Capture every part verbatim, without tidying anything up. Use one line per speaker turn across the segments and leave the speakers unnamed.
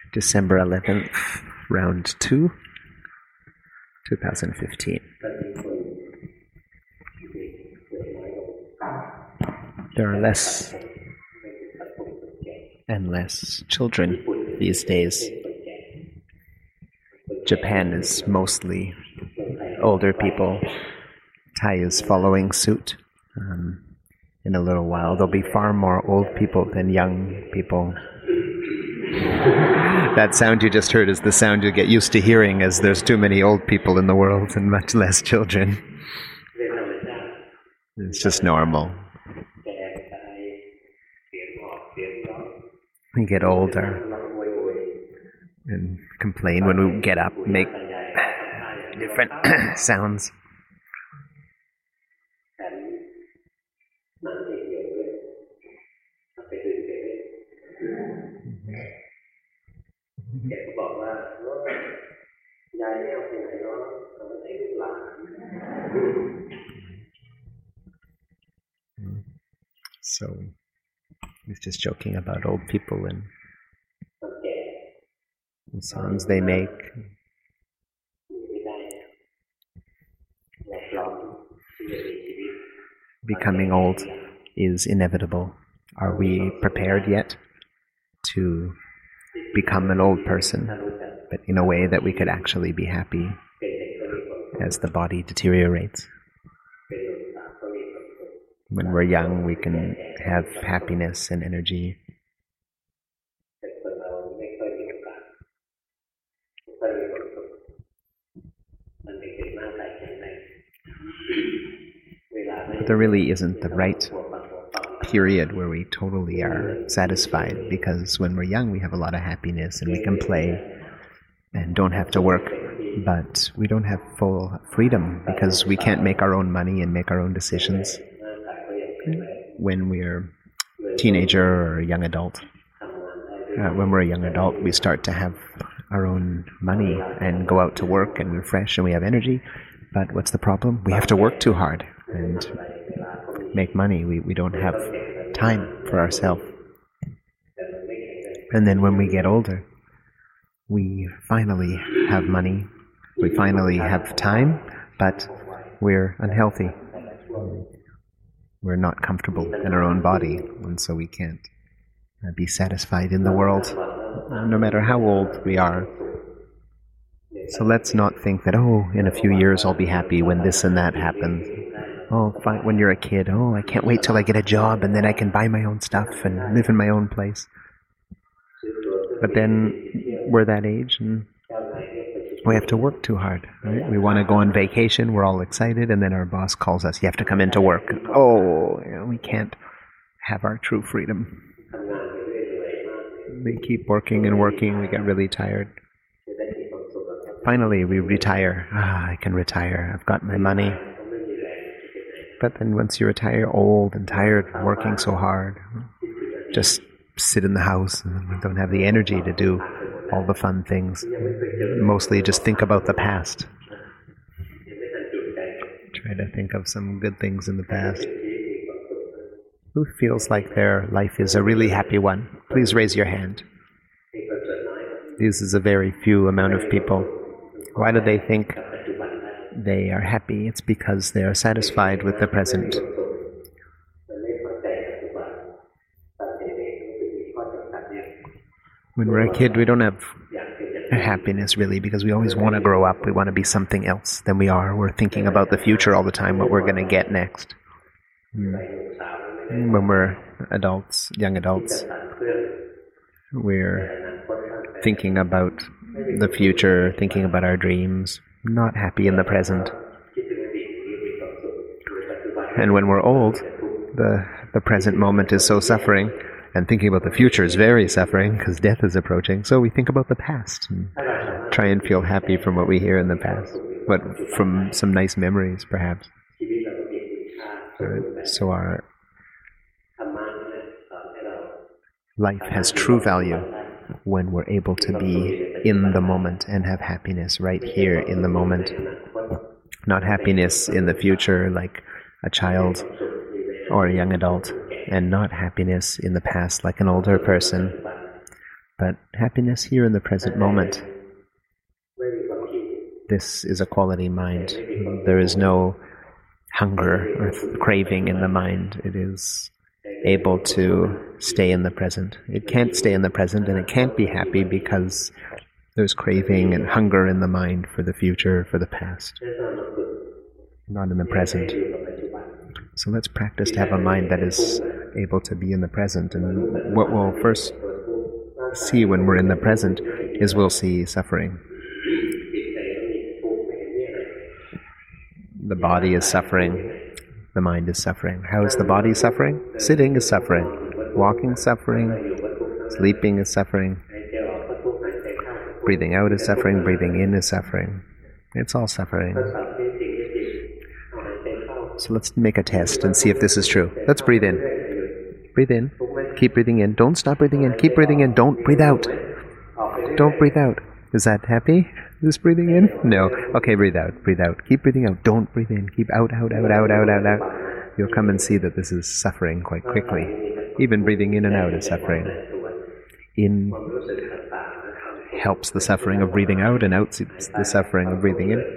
December eleventh, round two, twenty fifteen. There are less and less children these days. Japan is mostly older people. Thai is following suit. Um, in a little while, there'll be far more old people than young people. That sound you just heard is the sound you get used to hearing, as there's too many old people in the world and much less children. It's just normal. We get older and complain when we get up, make different sounds. So he's just joking about old people and the sounds they make. Becoming old is inevitable. Are we prepared yet to become an old person, but in a way that we could actually be happy as the body deteriorates? When we're young, we can have happiness and energy. But there really isn't the right period where we totally are satisfied, because when we're young we have a lot of happiness and we can play and don't have to work, but we don't have full freedom because we can't make our own money and make our own decisions. When we're a teenager or a young adult, uh, when we're a young adult we start to have our own money and go out to work and we're fresh and we have energy, but what's the problem? We have to work too hard and make money. We, we don't have time for ourselves. And then when we get older, we finally have money, we finally have time, but we're unhealthy. We're not comfortable in our own body, and so we can't uh, be satisfied in the world, uh, no matter how old we are. So let's not think that, oh, in a few years I'll be happy when this and that happens. Oh, fine, when you're a kid, oh, I can't wait till I get a job and then I can buy my own stuff and live in my own place. But then we're that age and we have to work too hard, right? We want to go on vacation, we're all excited, and then our boss calls us, you have to come into work. Oh, you know, we can't have our true freedom. We keep working and working, we get really tired. Finally, we retire. Ah, I can retire, I've got my money. But then once you retire old and tired and working so hard, just sit in the house and don't have the energy to do all the fun things. Mostly just think about the past. Try to think of some good things in the past. Who feels like their life is a really happy one? Please raise your hand. This is a very few amount of people. Why do they think they are happy? It's because they are satisfied with the present. When we're a kid, we don't have happiness really, because we always want to grow up. We want to be something else than we are. We're thinking about the future all the time, what we're going to get next. Mm. When we're adults, young adults, we're thinking about the future, thinking about our dreams, not happy in the present. And when we're old, the the present moment is so suffering, and thinking about the future is very suffering because death is approaching. So we think about the past and try and feel happy from what we hear in the past, but from some nice memories, perhaps. So our life has true value when we're able to be in the moment and have happiness right here in the moment. Not happiness in the future like a child or a young adult, and not happiness in the past like an older person, but happiness here in the present moment. This is a quality mind. There is no hunger or craving in the mind. It is able to stay in the present. It can't stay in the present, and it can't be happy because there's craving and hunger in the mind for the future, for the past, not in the present. So let's practice to have a mind that is able to be in the present. And what we'll first see when we're in the present is we'll see suffering. The body is suffering. The mind is suffering. How is the body suffering? Sitting is suffering. Walking is suffering. Sleeping is suffering. Breathing out is suffering. Breathing in is suffering. It's all suffering. So let's make a test and see if this is true. Let's breathe in. Breathe in. Keep breathing in. Don't stop breathing in. Keep breathing in. Don't breathe out. Don't breathe out. Is that happy? This breathing in? No. Okay, breathe out. Breathe out. Keep breathing out. Don't breathe in. Keep out, out, out, out, out, out, out. You'll come and see that this is suffering quite quickly. Even breathing in and out is suffering. In helps the suffering of breathing out, and out is the suffering of breathing in.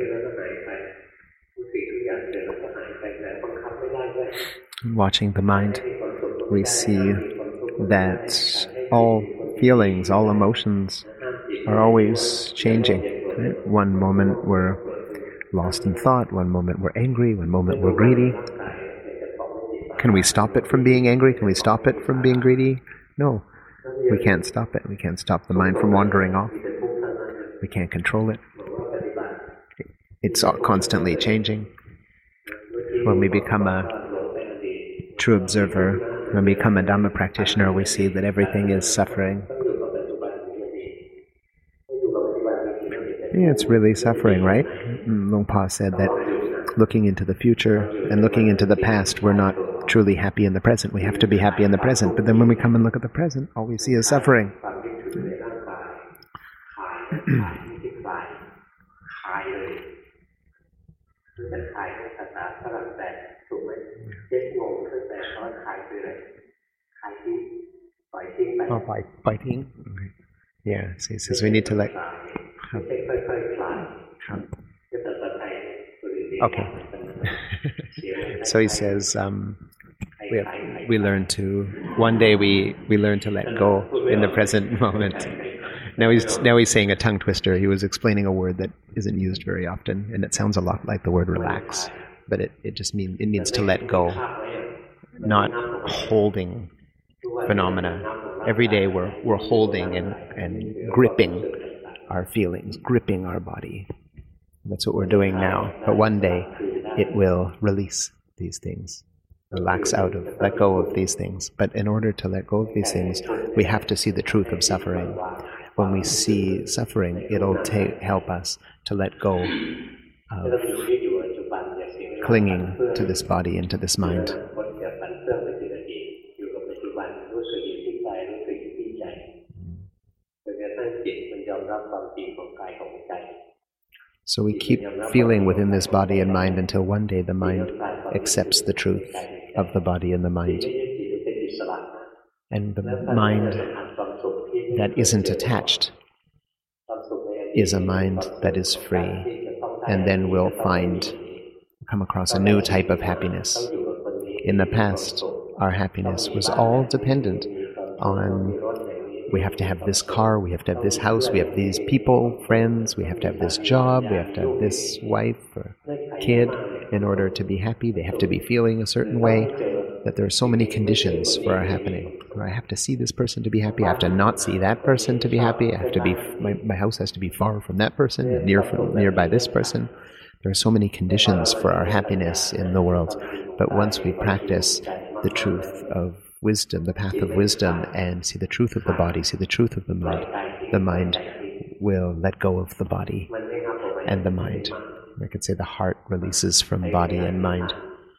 Watching the mind, we see that all feelings, all emotions are always changing. Right? One moment we're lost in thought, one moment we're angry, one moment we're greedy. Can we stop it from being angry? Can we stop it from being greedy? No, we can't stop it. We can't stop the mind from wandering off. We can't control it. It's constantly changing. When we become a true observer, when we become a Dhamma practitioner, we see that everything is suffering. Yeah, it's really suffering, right? Luang Pa said that looking into the future and looking into the past, we're not truly happy in the present. We have to be happy in the present. But then when we come and look at the present, all we see is suffering. Oh, by, biting? Yeah, so he says we need to let... Okay. So he says um, we have, we learn to one day we, we learn to let go in the present moment. Now he's now he's saying a tongue twister. He was explaining a word that isn't used very often, and it sounds a lot like the word relax, but it, it just means it means to let go, not holding phenomena. Every day we're we're holding and, and gripping our feelings, gripping our body. That's what we're doing now. But one day it will release these things, relax out of, let go of these things. But in order to let go of these things, we have to see the truth of suffering. When we see suffering, it'll ta- help us to let go of clinging to this body and to this mind. So we keep feeling within this body and mind until one day the mind accepts the truth of the body and the mind. And the mind that isn't attached is a mind that is free. And then we'll find, come across a new type of happiness. In the past, our happiness was all dependent on, we have to have this car, we have to have this house, we have these people, friends, we have to have this job, we have to have this wife or kid in order to be happy. They have to be feeling a certain way, that there are so many conditions for our happening. I have to see this person to be happy, I have to not see that person to be happy, I have to be, my, my house has to be far from that person and near from, nearby this person. There are so many conditions for our happiness in the world. But once we practice the truth of wisdom, the path of wisdom, and see the truth of the body, see the truth of the mind, the mind will let go of the body and the mind. I could say the heart releases from body and mind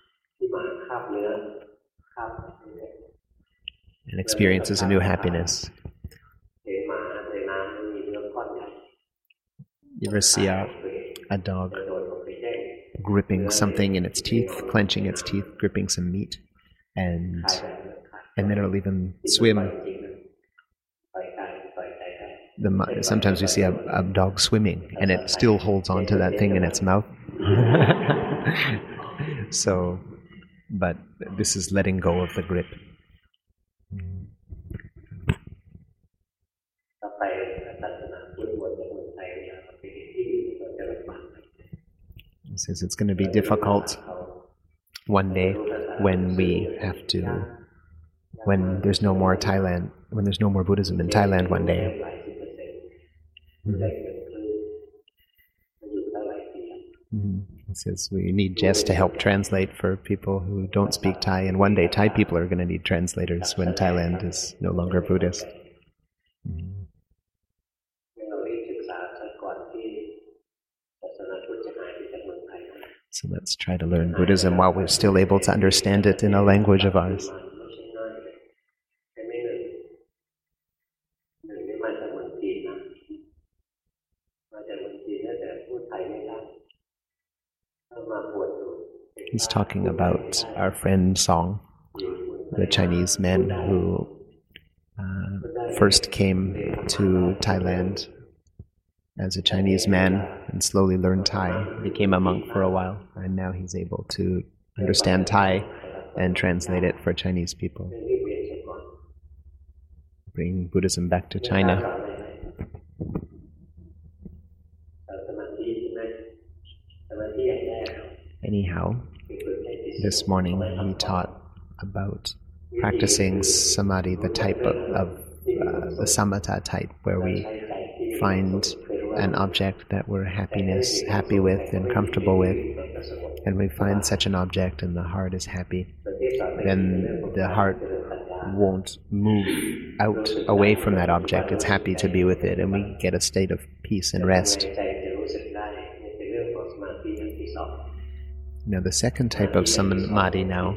and experiences a new happiness. You ever see a, a dog gripping something in its teeth, clenching its teeth, gripping some meat, and and then it'll even swim the sometimes we see a, a dog swimming and it still holds on to that thing in its mouth. So, but this is letting go of the grip. He says it's going to be difficult one day when we have to, when there's no more Thailand, when there's no more Buddhism in Thailand one day. Mm-hmm. Mm-hmm. He says we need Jess to help translate for people who don't speak Thai, and one day Thai people are going to need translators when Thailand is no longer Buddhist. Mm-hmm. So let's try to learn Buddhism while we're still able to understand it in a language of ours. He's talking about our friend Song, the Chinese man who uh, first came to Thailand as a Chinese man and slowly learned Thai, became a monk for a while, and now he's able to understand Thai and translate it for Chinese people. Bring Buddhism back to China. Anyhow, this morning he taught about practicing samadhi, the type of, of uh, the samatha type, where we find an object that we're happiness, happy with and comfortable with, and we find such an object and the heart is happy, then the heart won't move out away from that object. It's happy to be with it, and we get a state of peace and rest. Now, the second type of samadhi now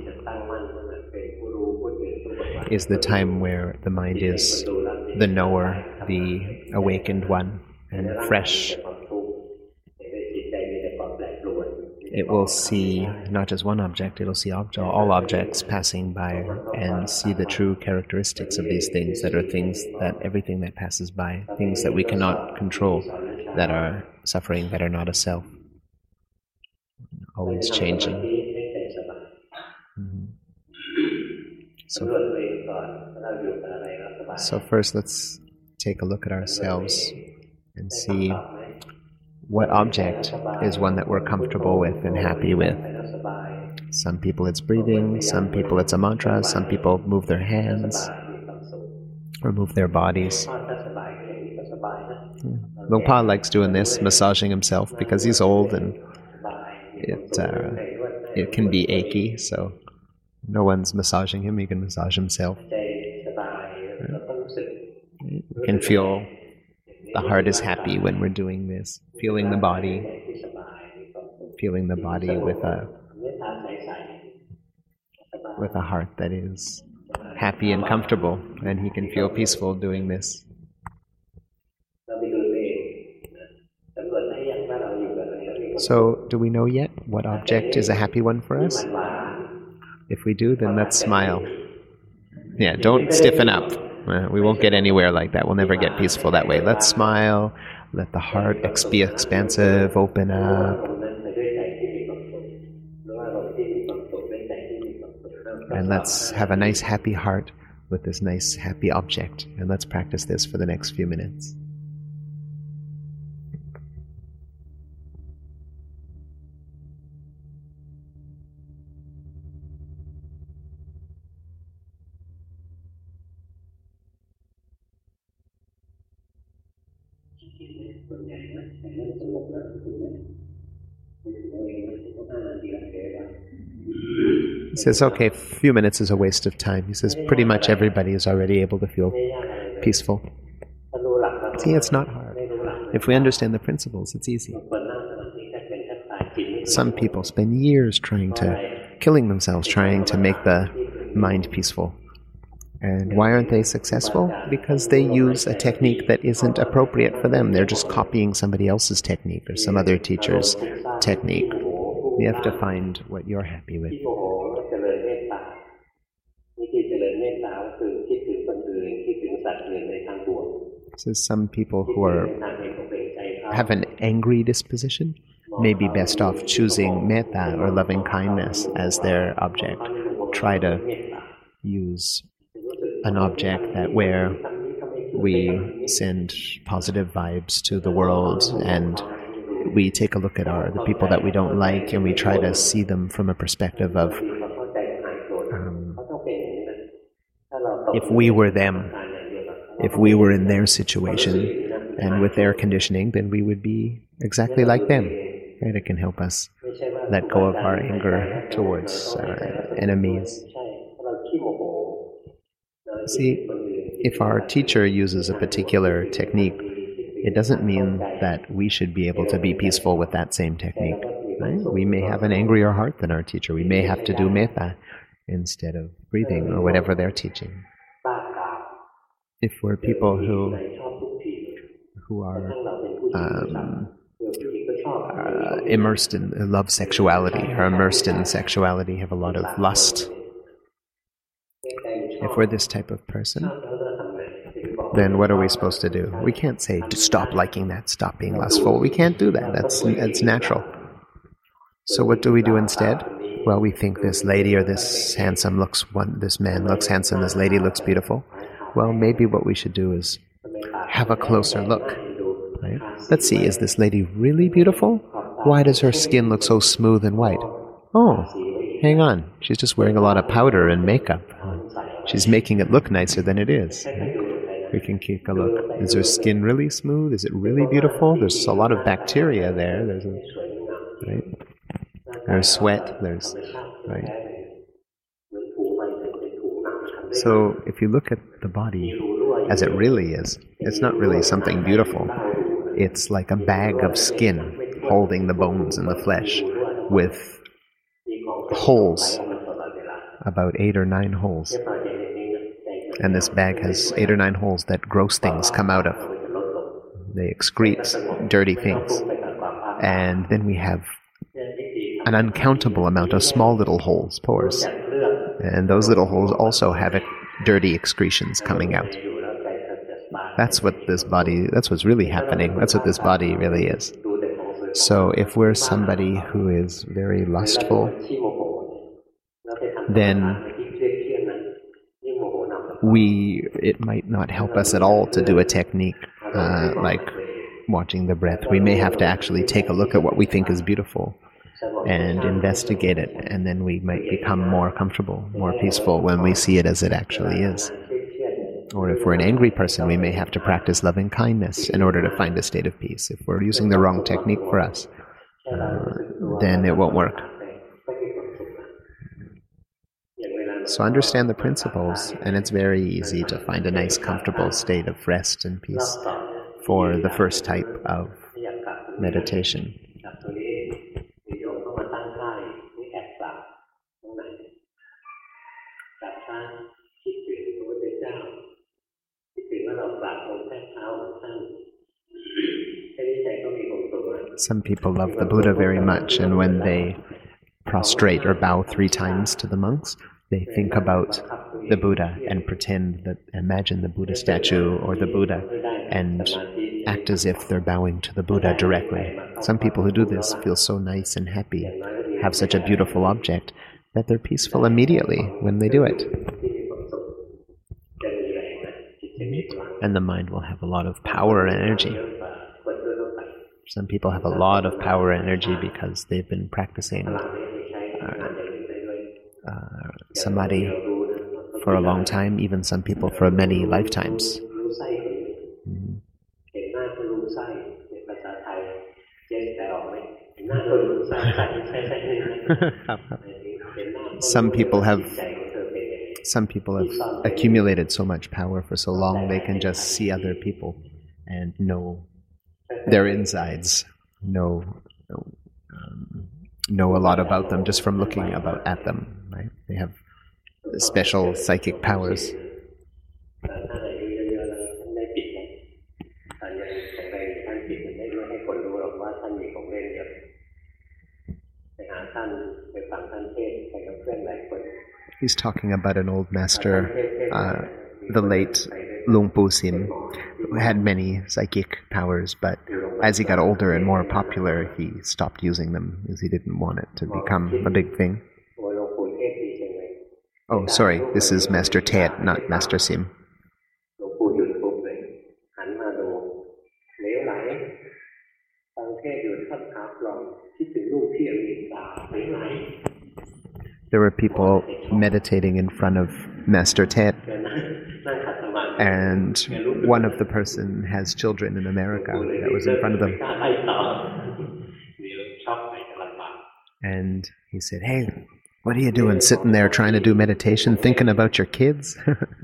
is the time where the mind is the knower, the awakened one, and fresh. It will see not just one object, it will see ob- all objects passing by and see the true characteristics of these things that are things that everything that passes by, things that we cannot control, that are suffering, that are not a self. Always changing. Mm-hmm. So, so first let's take a look at ourselves and see what object is one that we're comfortable with and happy with. Some people it's breathing, some people it's a mantra, some people move their hands or move their bodies. Luang Pa likes doing this, massaging himself, because he's old and it uh, it can be achy, so no one's massaging him, he can massage himself. You can feel the heart is happy when we're doing this, feeling the body, feeling the body with a with a heart that is happy and comfortable, and he can feel peaceful doing this. So, do we know yet what object is a happy one for us? If we do, then let's smile. Yeah, don't stiffen up. Uh, we won't get anywhere like that. We'll never get peaceful that way. Let's smile. Let the heart ex- be expansive, open up. And let's have a nice happy heart with this nice happy object. And let's practice this for the next few minutes. He says, okay, a few minutes is a waste of time. He says, pretty much everybody is already able to feel peaceful. See, it's not hard. If we understand the principles, it's easy. Some people spend years trying to, killing themselves, trying to make the mind peaceful. And why aren't they successful? Because they use a technique that isn't appropriate for them. They're just copying somebody else's technique or some other teacher's technique. You have to find what you're happy with. So some people who are have an angry disposition may be best off choosing metta or loving kindness as their object. Try to use an object that where we send positive vibes to the world, and we take a look at our the people that we don't like, and we try to see them from a perspective of um, if we were them, if we were in their situation and with their conditioning, then we would be exactly like them. Right? It can help us let go of our anger towards our enemies. See, if our teacher uses a particular technique, it doesn't mean that we should be able to be peaceful with that same technique. Right? We may have an angrier heart than our teacher. We may have to do metta instead of breathing or whatever they're teaching. If we're people who who are um, uh, immersed in love sexuality, or immersed in sexuality, have a lot of lust, if we're this type of person, then what are we supposed to do? We can't say, stop liking that, stop being lustful. We can't do that. That's, that's natural. So what do we do instead? Well, we think this lady or this handsome looks, one, this man looks handsome, this lady looks beautiful. Well, maybe what we should do is have a closer look. Right? Let's see, is this lady really beautiful? Why does her skin look so smooth and white? Oh, hang on. She's just wearing a lot of powder and makeup. She's making it look nicer than it is. Right? We can take a look. Is her skin really smooth? Is it really beautiful? There's a lot of bacteria there. There's a, right? There's sweat. There's, right? So if you look at the body as it really is, it's not really something beautiful. It's like a bag of skin holding the bones and the flesh with holes, about eight or nine holes. And this bag has eight or nine holes that gross things come out of. They excrete dirty things. And then we have an uncountable amount of small little holes, pores. And those little holes also have dirty excretions coming out. That's what this body, that's what's really happening. That's what this body really is. So if we're somebody who is very lustful, then we, it might not help us at all to do a technique uh, like watching the breath. We may have to actually take a look at what we think is beautiful and investigate it, and then we might become more comfortable, more peaceful when we see it as it actually is. Or if we're an angry person, we may have to practice loving kindness in order to find a state of peace. If we're using the wrong technique for us, uh, then it won't work. So understand the principles, and it's very easy to find a nice, comfortable state of rest and peace for the first type of meditation. Some people love the Buddha very much, and when they prostrate or bow three times to the monks, they think about the Buddha and pretend that, imagine the Buddha statue or the Buddha, and act as if they're bowing to the Buddha directly. Some people who do this feel so nice and happy, have such a beautiful object, that they're peaceful immediately when they do it. And the mind will have a lot of power and energy. Some people have a lot of power and energy because they've been practicing uh, uh, samadhi for a long time, even some people for many lifetimes. Mm. Some people have some people have accumulated so much power for so long they can just see other people and know their insides, know know, um, know a lot about them just from looking about at them. Right? They have special psychic powers. He's talking about an old master, uh, the late Luang Pu Sin, had many psychic powers, but as he got older and more popular, he stopped using them because he didn't want it to become a big thing. Oh, sorry, this is Master Tet, not Master Sim. There were people meditating in front of Master Tet, and one of the person has children in America that was in front of them. And he said, "Hey, what are you doing sitting there trying to do meditation, thinking about your kids?"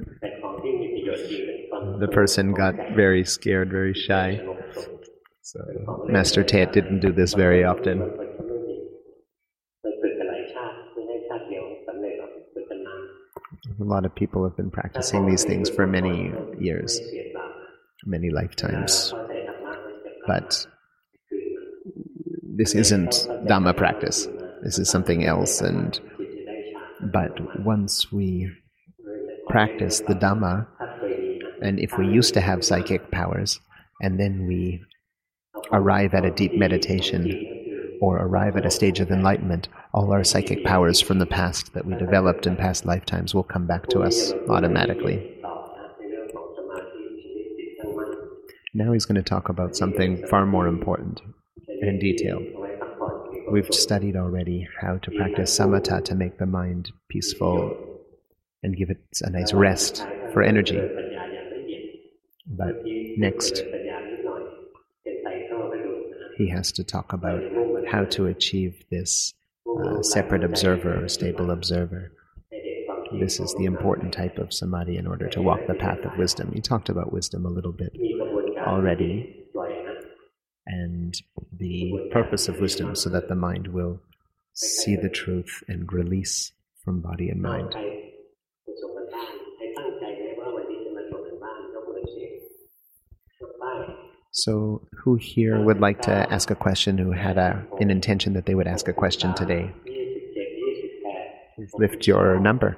The person got very scared, very shy. So Master Tet didn't do this very often. A lot of people have been practicing these things for many years, many lifetimes. But this isn't Dhamma practice. This is something else. And but once we practice the Dhamma, and if we used to have psychic powers, and then we arrive at a deep meditation or arrive at a stage of enlightenment, all our psychic powers from the past that we developed in past lifetimes will come back to us automatically. Now he's going to talk about something far more important and detailed. We've studied already how to practice samatha to make the mind peaceful and give it a nice rest for energy. But next, he has to talk about how to achieve this uh, separate observer or stable observer. This is the important type of samadhi in order to walk the path of wisdom. He talked about wisdom a little bit already, and the purpose of wisdom so that the mind will see the truth and release from body and mind. So, who here would like to ask a question, who had a, an intention that they would ask a question today? Please lift your number.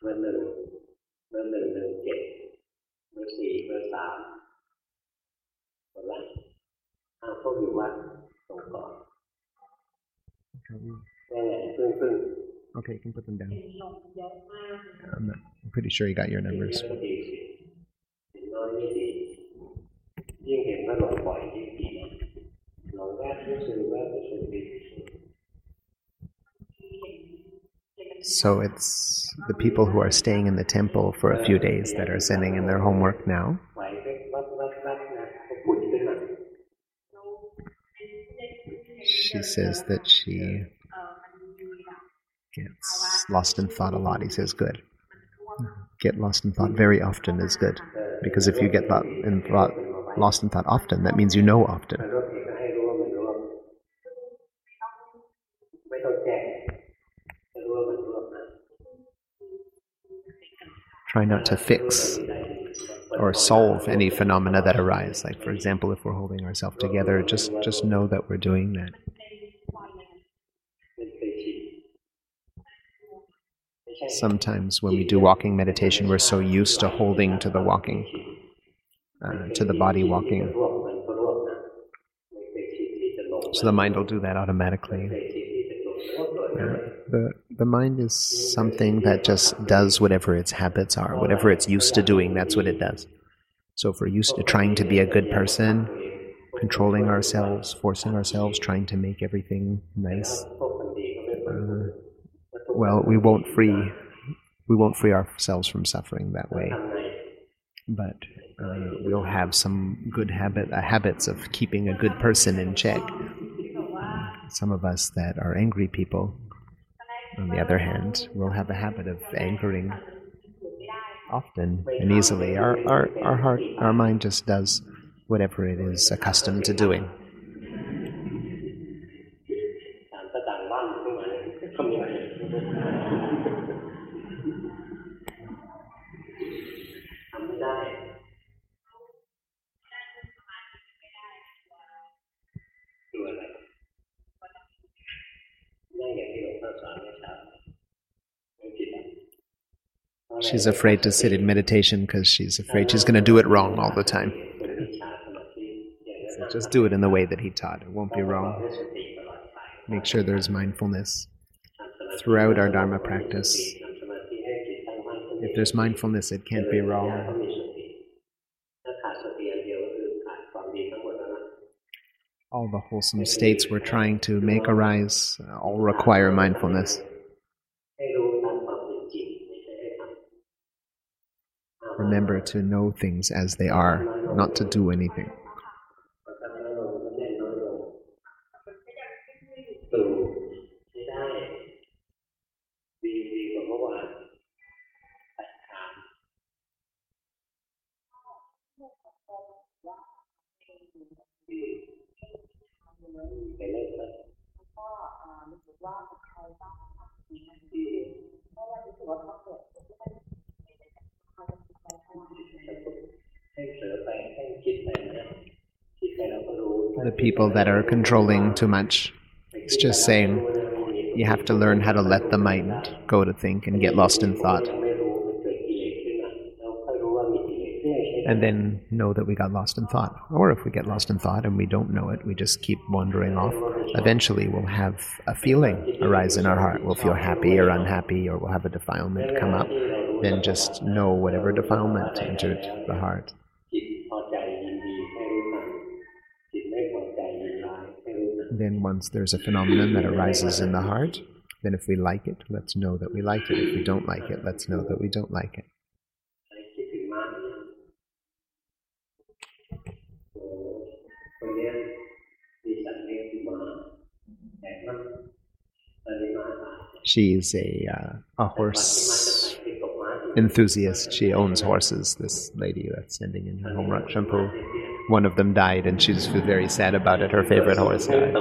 Okay, you can put them down. I'm, not, I'm pretty sure you got your numbers. So it's the people who are staying in the temple for a few days that are sending in their homework now. She says that she gets lost in thought a lot. He says, good. Get lost in thought very often is good. Because if you get thought in thought, lost in thought often, that means you know often. Try not to fix or solve any phenomena that arise. Like, for example, if we're holding ourselves together, just, just know that we're doing that. Sometimes when we do walking meditation, we're so used to holding to the walking, uh, to the body walking. So the mind will do that automatically. Uh, the, the mind is something that just does whatever its habits are, whatever it's used to doing, that's what it does. So if we're used to trying to be a good person, controlling ourselves, forcing ourselves, trying to make everything nice, uh, well, we won't free, we won't free ourselves from suffering that way. But uh, we'll have some good habit, uh, habits of keeping a good person in check. Some of us that are angry people, on the other hand, will have a habit of angering often and easily. Our, our, our heart, our mind just does whatever it is accustomed to doing. She's afraid to sit in meditation because she's afraid she's going to do it wrong all the time. So just do it in the way that he taught. It won't be wrong. Make sure there's mindfulness throughout our Dharma practice. If there's mindfulness, it can't be wrong. All the wholesome states we're trying to make arise all require mindfulness. Remember to know things as they are, not to do anything. The people that are controlling too much, it's just saying you have to learn how to let the mind go to think and get lost in thought. And then know that we got lost in thought. Or if we get lost in thought and we don't know it, we just keep wandering off. Eventually we'll have a feeling arise in our heart. We'll feel happy or unhappy, or we'll have a defilement come up. Then just know whatever defilement entered the heart. Then once there's a phenomenon that arises in the heart, then if we like it, let's know that we like it. If we don't like it, let's know that we don't like it. She's a uh, a horse enthusiast. She owns horses, this lady that's sending in her home shampoo. One of them died and she's very sad about it. Her favorite horse died.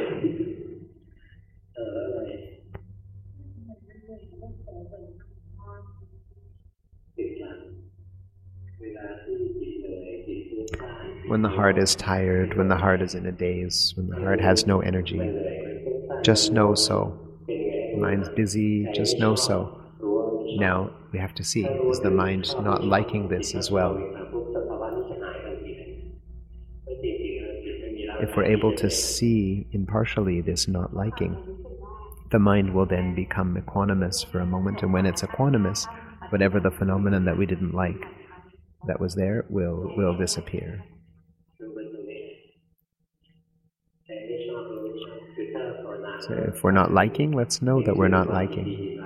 When the heart is tired, when the heart is in a daze, when the heart has no energy, just know so. The mind's busy, just know so. Now we have to see, is the mind not liking this as well? If we're able to see impartially this not liking, the mind will then become equanimous for a moment, and when it's equanimous, whatever the phenomenon that we didn't like that was there will, will disappear. So if we're not liking, let's know that we're not liking.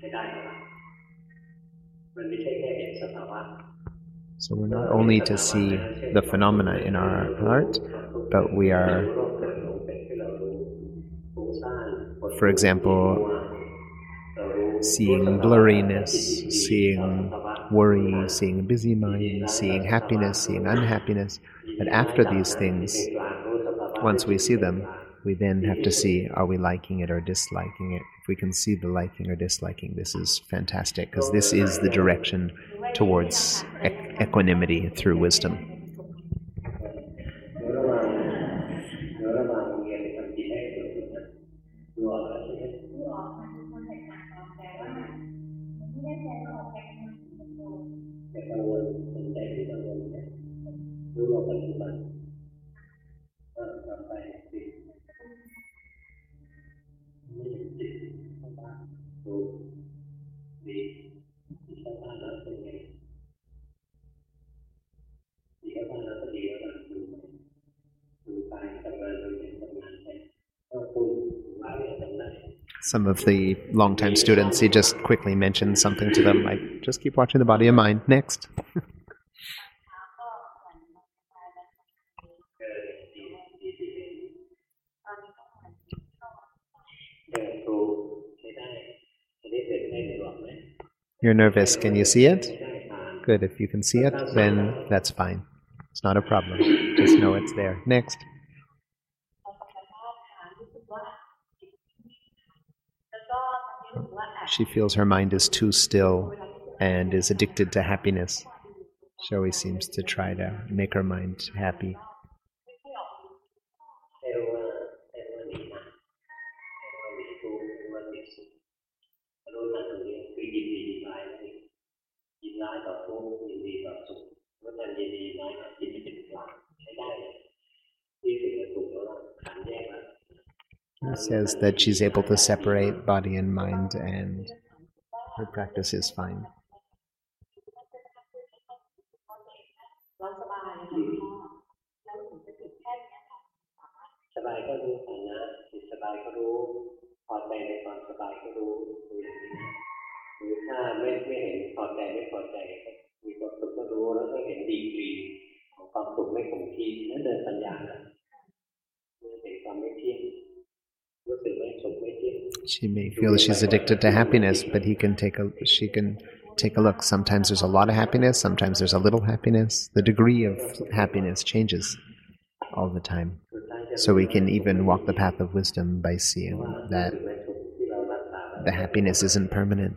So we're not only to see the phenomena in our heart, but we are, for example, seeing blurriness, seeing worry, seeing a busy mind, seeing happiness, seeing unhappiness. But after these things, once we see them, we then have to see, are we liking it or disliking it? If we can see the liking or disliking, this is fantastic, because this is the direction towards equ- equanimity through wisdom. Some of the long-time students, he just quickly mentioned something to them, like, just keep watching the body and mind. Next. You're nervous. Can you see it? Good. If you can see it, then that's fine. It's not a problem. Just know it's there. Next. She feels her mind is too still and is addicted to happiness. She always seems to try to make her mind happy. She says that she's able to separate body and mind, and her practice is fine.
สบายก็รู้ฐานะจิตสบายก็รู้พอใจในความสบายก็รู้ดูอย่างนี้หรือถ้าไม่ไม่เห็นพอใจไม่พอใจมีความสุขก็รู้แล้วก็เห็นดีกรีของความสุขไม่คงที่นั่นเดินปัญญานะเห็นความไม่เที่ยงรู้สึกไม่สุขไม่เที่ยง
She may feel she's addicted to happiness, but he can take a she can take a look. Sometimes there's a lot of happiness, sometimes there's a little happiness. The degree of happiness changes all the time. So we can even walk the path of wisdom by seeing that the happiness isn't permanent.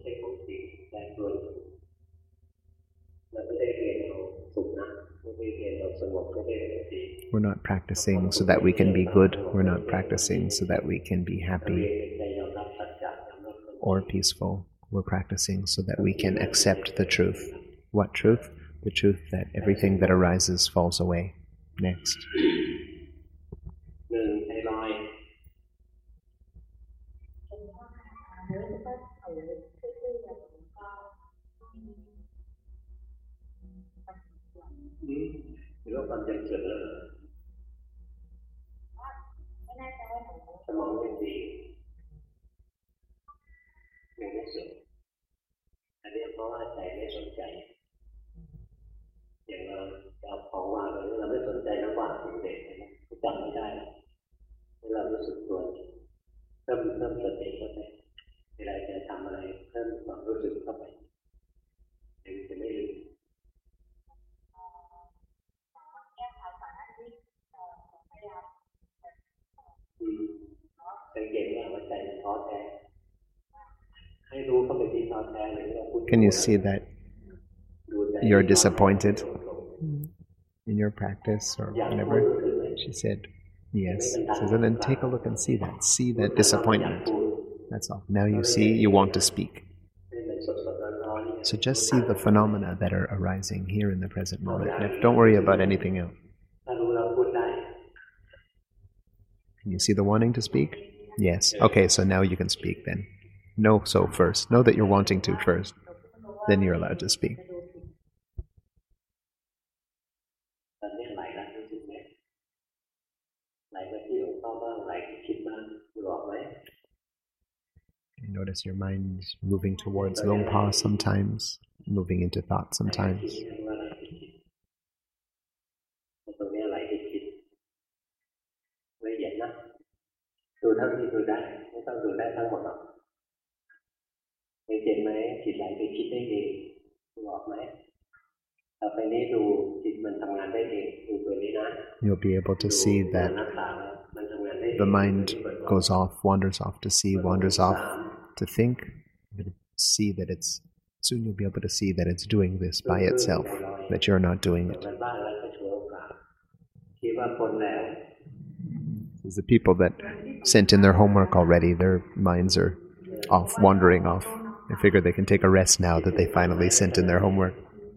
We're not practicing so that we can be good. We're not practicing so that we can be happy or peaceful. We're practicing so that we can accept the truth. What truth? The truth that everything that arises falls away. Next.
หรือว่าความจำเสื่อมแล้วสมองยังดียังไม่เสื่อมอันนี้เพราะว่าใจไม่สนใจอย่างเราเอาของวางไว้เราไม่สนใจแล้ววางเด็กๆจำไม่ได้เรารู้สึกตัวเพิ่มเพิ่มสติเข้าไปเวลาจะทำอะไรเพิ่มความรู้สึกเข้าไปถึงจะไม่ลืมสังเกตว่าใจมันท้อแท้ให้รู้เข้าไปที่ท้อแท้เลย
Can you see that you're disappointed in your practice or whatever? She said, yes. So then take a look and see that. See that disappointment. That's all. Now you see you want to speak. So just see the phenomena that are arising here in the present moment. Don't worry about anything else. Can you see the wanting to speak? Yes. Okay, so now you can speak then. Know so first. Know that you're wanting to first. Then you're allowed to speak. You notice your mind moving towards Longpa sometimes, moving into thought sometimes. You'll be able to see that the mind goes off, wanders off to see, wanders off to think, but see that it's, soon you'll be able to see that it's doing this by itself, that you're not doing it. There's the people that sent in their homework already, their minds are off, wandering off. They figure they can take a rest now that they finally sent in their homework.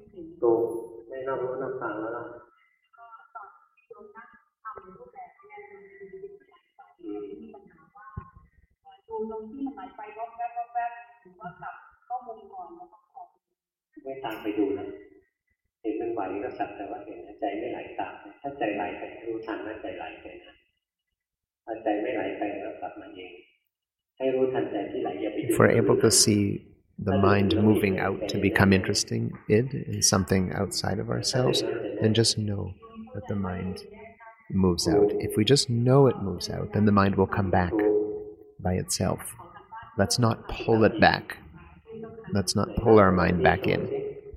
If we're able to see the mind moving out to become interesting, id, in something outside of ourselves, then just know that the mind moves out. If we just know it moves out, then the mind will come back by itself. Let's not pull it back. Let's not pull our mind back in.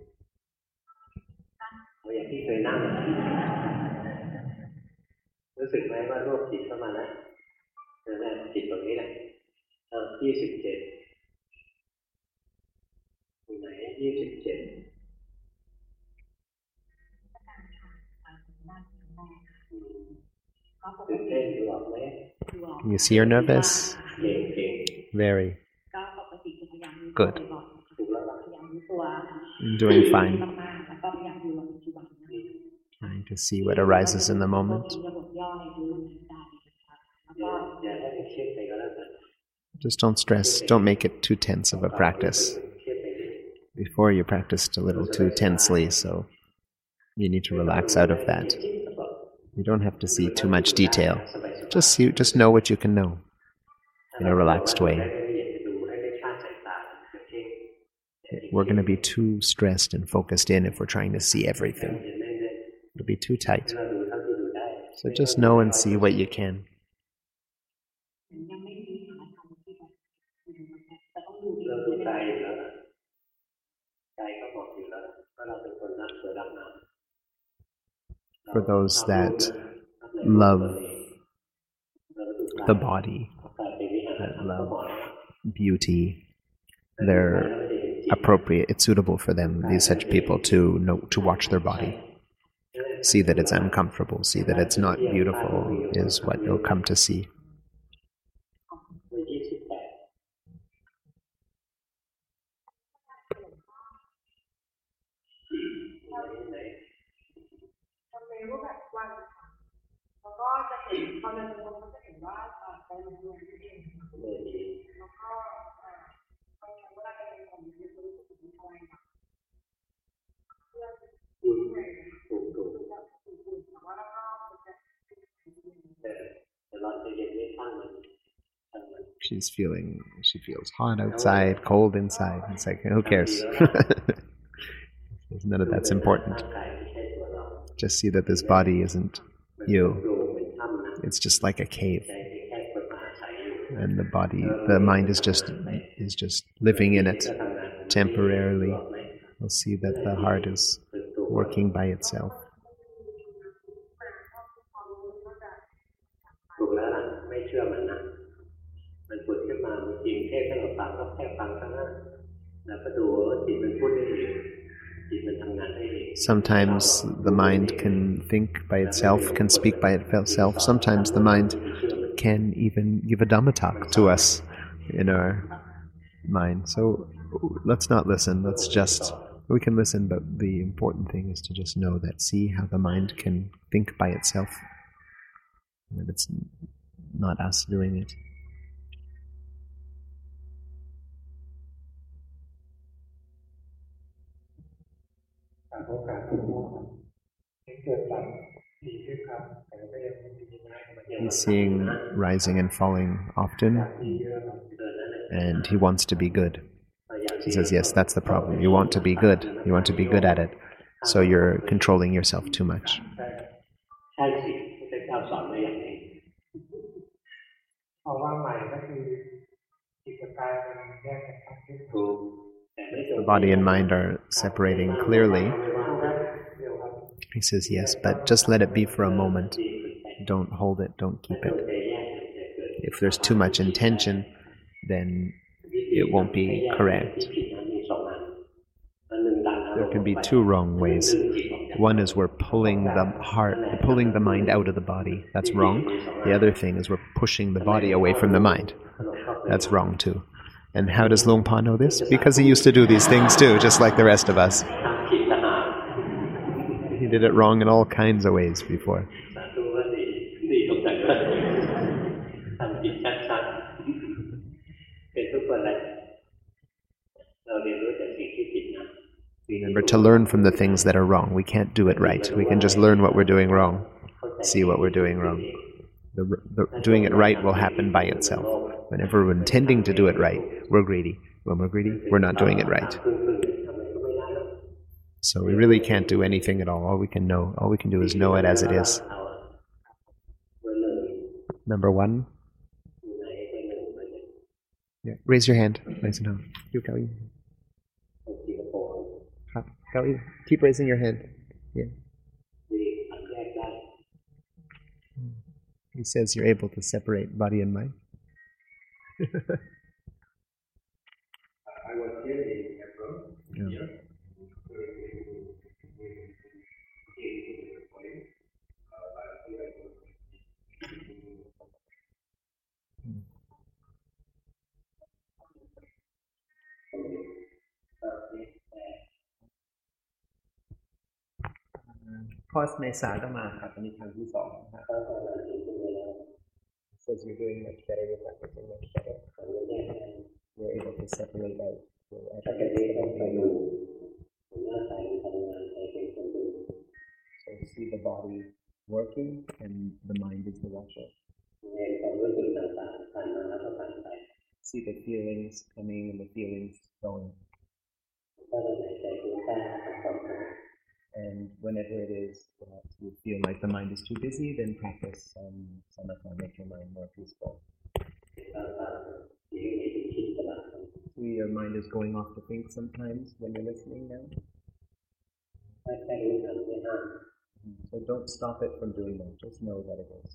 You see you're nervous? Very. Good. Doing fine. Trying to see what arises in the moment. Just don't stress. Don't make it too tense of a practice. Before you practiced a little too tensely, so you need to relax out of that. You don't have to see too much detail. Just see, just know what you can know in a relaxed way. We're going to be too stressed and focused in if we're trying to see everything. It'll be too tight. So just know and see what you can. For those that love the body, that love beauty, they're appropriate, it's suitable for them, these such people, to know, to watch their body. See that it's uncomfortable, see that it's not beautiful, is what you'll come to see. She's feeling, she feels hot outside, cold inside. It's like, who cares? None of that's important. Just see that this body isn't you. It's just like a cave. And the body, the mind is just is just living in it temporarily. We'll see that the heart is working by itself. Sometimes the mind can think by itself, can speak by itself. Sometimes the mind can even give a Dhamma talk to us in our mind. So let's not listen. Let's just, we can listen, but the important thing is to just know that, see how the mind can think by itself. That it's not us doing it. He's seeing rising and falling often, and he wants to be good. He says, yes, that's the problem. You want to be good. You want to be good at it. So you're controlling yourself too much. The body and mind are separating clearly. He says, yes, but just let it be for a moment. Don't hold it, don't keep it. If there's too much intention, then it won't be correct. There can be two wrong ways. One is we're pulling the heart, pulling the mind out of the body. That's wrong. The other thing is we're pushing the body away from the mind. That's wrong too. And how does Luang Por know this? Because he used to do these things too, just like the rest of us. He did it wrong in all kinds of ways before. Remember to learn from the things that are wrong. We can't do it right. We can just learn what we're doing wrong, see what we're doing wrong. The, the, doing it right will happen by itself. Whenever we're intending to do it right, we're greedy. When we're greedy, we're not doing it right. So we really can't do anything at all. All we can know, all we can do is know it as it is. Number one. Yeah. Raise your hand. Nice and high. You go. Keep raising your hand. Yeah. He says you're able to separate body and mind. I was here in April. Yeah.คอร์สเมษาก็มาครับอันนี้ครั้งที่สองนะครับ Because you're doing much better, you're practicing much better. You're able to separate out your aggregates. So see the body working and the mind is the watcher. See the feelings coming and the feelings going. And whenever it is that you feel like the mind is too busy, then practice um, samatha, make your mind more peaceful. See, your mind is going off to think sometimes when you're listening now. So don't stop it from doing that, just know that it is.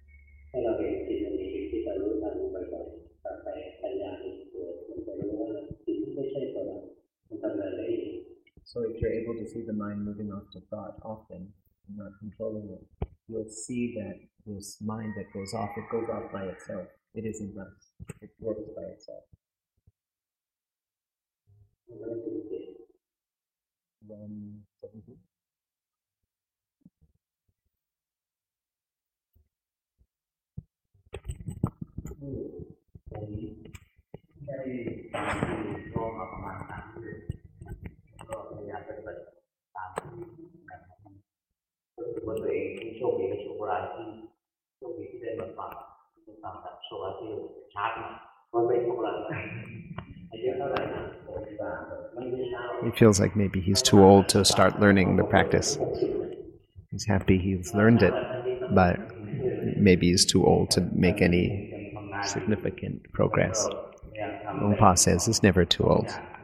So if you're able to see the mind moving off to thought often, and not controlling it, you'll see that this mind that goes off, it goes off by itself. It isn't us. It works by itself. one seventy.
ผมได้ตามที่พ่อมาประมาณสามเดือนก็พยายามปฏิบัติตามที่กันรู้สึกว่าตัวเองที่โชคดีและโชคร้ายที่โชคดีที่ได้มาฟังมาฟังแบบโชคร้ายที่ชาร์จมามันเป็นโชคร้ายอายุเท่าไหร่นะผมสามไม่ได้เช้า
He feels like maybe he's too old to start learning the practice. He's happy he's learned it, but maybe he's too old to make any significant progress. Luang Pa says it's never too old.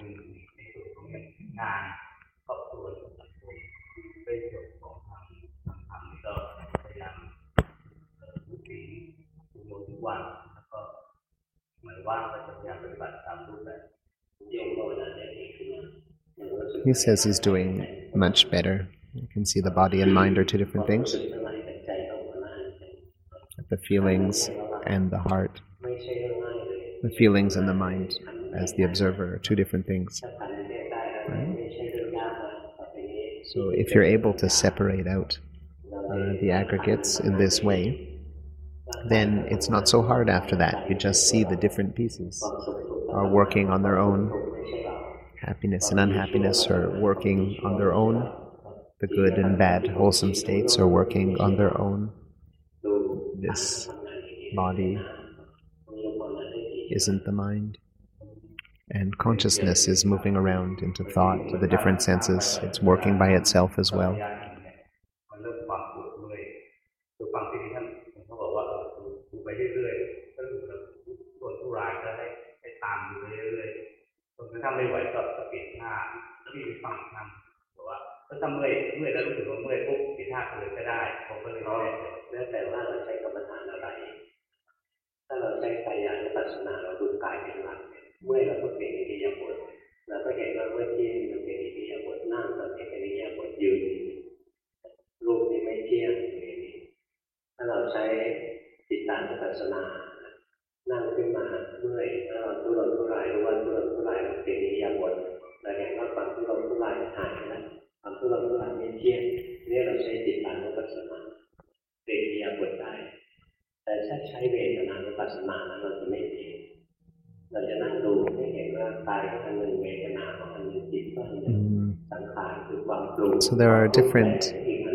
He says he's doing much better. You can see the body and mind are two different things. The feelings and the heart. The feelings and the mind as the observer are two different things. Right? So if you're able to separate out uh, the aggregates in this way, then it's not so hard after that. You just see the different pieces are working on their own. Happiness and unhappiness are working on their own. The good and bad, wholesome states are working on their own. This body isn't the mind. And consciousness is moving around into thought, to the different senses. It's working by itself as well. So there are different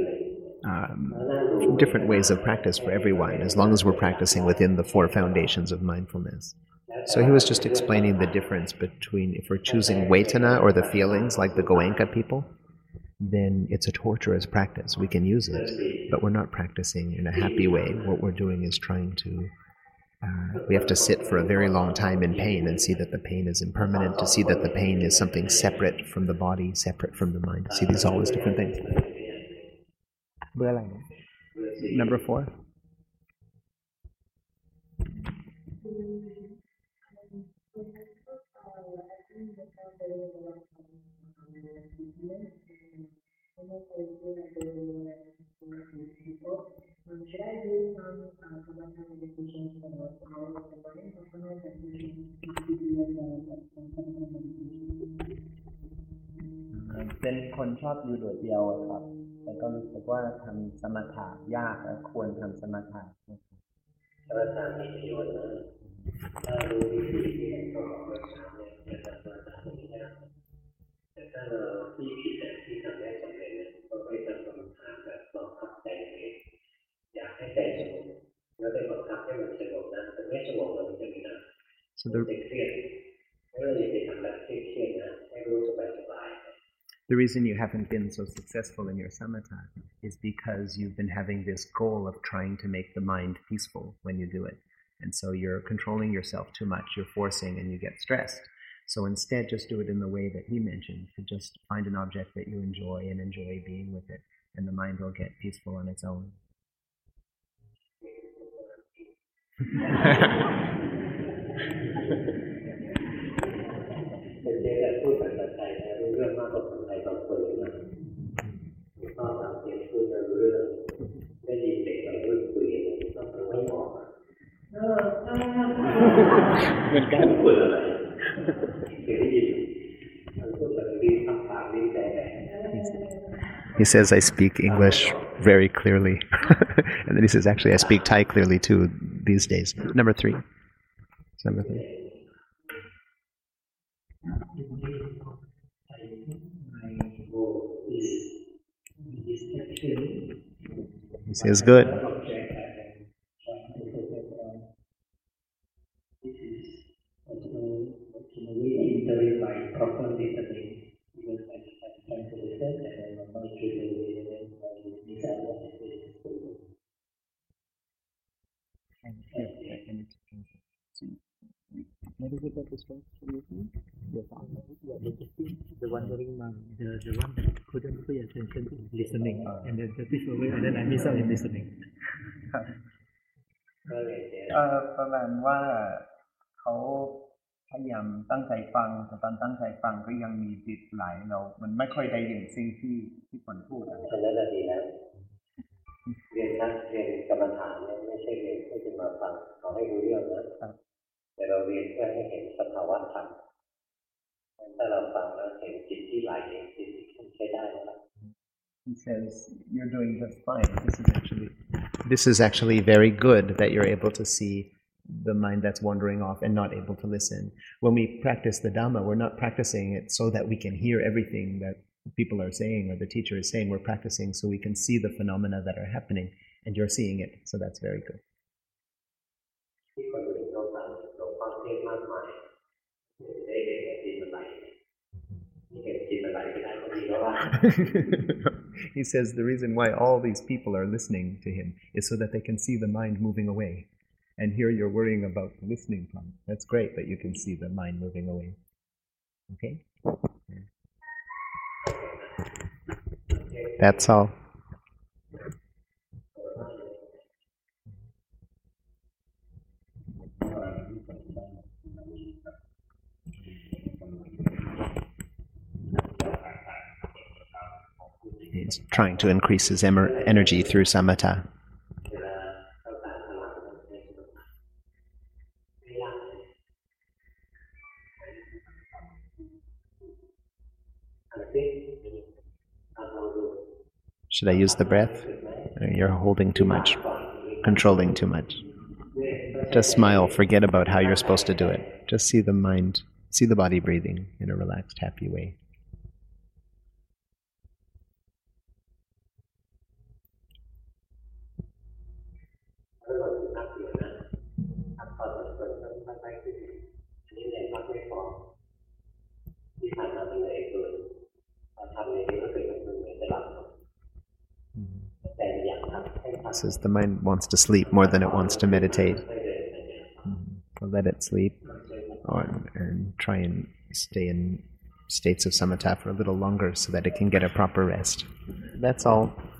um, different ways of practice for everyone, as long as we're practicing within the four foundations of mindfulness. So he was just explaining the difference between if we're choosing Vedana or the feelings, like the Goenka people, then it's a torturous practice. We can use it, but we're not practicing in a happy way. What we're doing is trying to Uh, we have to sit for a very long time in pain and see that the pain is impermanent, to see that the pain is something separate from the body, separate from the mind, to see these all as different things. Number four.
Should I do some uh, samatha meditation for the power of the mind, or some meditation to do with the meditation?
เป็นคนชอบอยู่โดดเดียวครับแต่ก็รู้สึกว่าทำสมถะยากและควรทำสมถะ
สมถะมีประโยชน์นะถ้ารู้วิธีที่ต่อเมื่อเช้าเนี่ยจะทำสมถะไม่ยากแต่ถ้าเราที่ผิดที่ทำได้สำเร็จเนี่ยก็ไปทำสมถะแบบบังคับใจเองอยากให้ใจสงบแล้วไปบังคับให้มันสงบนะแต่ไม่สงบมันจะไม่ได้
So the, the reason you haven't been so successful in your samatha is because you've been having this goal of trying to make the mind peaceful when you do it. And so you're controlling yourself too much, you're forcing, and you get stressed. So instead, just do it in the way that he mentioned, to just find an object that you enjoy and enjoy being with it, and the mind will get peaceful on its own. He says, I speak English very clearly. And then he says, actually, I speak Thai clearly too these days. Number three. It's number three. He says, good.
What is it that was first listening? The sound, the one during my, the, the one that couldn't pay attention to listening, uh, and then the people away, and then I miss out in listening.
เอ่อประมาณว่าเขาพยายามตั้งใจฟังแต่ตอนตั้งใจฟังก็ยังมีจิตไหลเรามันไม่ค่อยได้ยินสิ่งที่ที่คนพูดอันนั้นดีแล้วเรียนนักเรียนกรรมฐานเนี่ยไม่ใช่เรียนเพื่อจะมาฟังเขาให้รู้เรื่องนะแต่เราเรียนเพื่อให้เห็นสภาวะธรรมถ้าเราฟังแล้วเห็นจิตที่ไหลเองจิตที่ใช้ได้แล้ว He says, you're doing just fine. This is actually this is actually very good that you're able to see the mind that's wandering off and not able to listen. When we practice the Dhamma, we're not practicing it so that we can hear everything that people are saying or the teacher is saying. We're practicing so we can see the phenomena that are happening, and you're seeing it. So that's very good. He says the reason why all these people are listening to him is so that they can see the mind moving away. And here you're worrying about the listening part. That's great that you can see the mind moving away. Okay? That's all. He's trying to increase his emer- energy through samatha. Should I use the breath? You're holding too much, controlling too much. Just smile, forget about how you're supposed to do it. Just see the mind, see the body breathing in a relaxed, happy way. Says the mind wants to sleep more than it wants to meditate. So let it sleep, or and try and stay in states of samatha for a little longer so that it can get a proper rest. That's all.